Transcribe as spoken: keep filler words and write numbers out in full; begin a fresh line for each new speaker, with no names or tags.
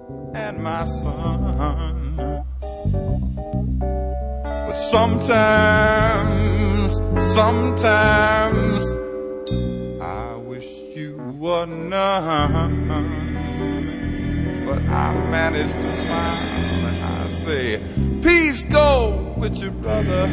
and my son. But sometimes, sometimes I wish you were none. But I manage to smile and I say, peace go with your brother.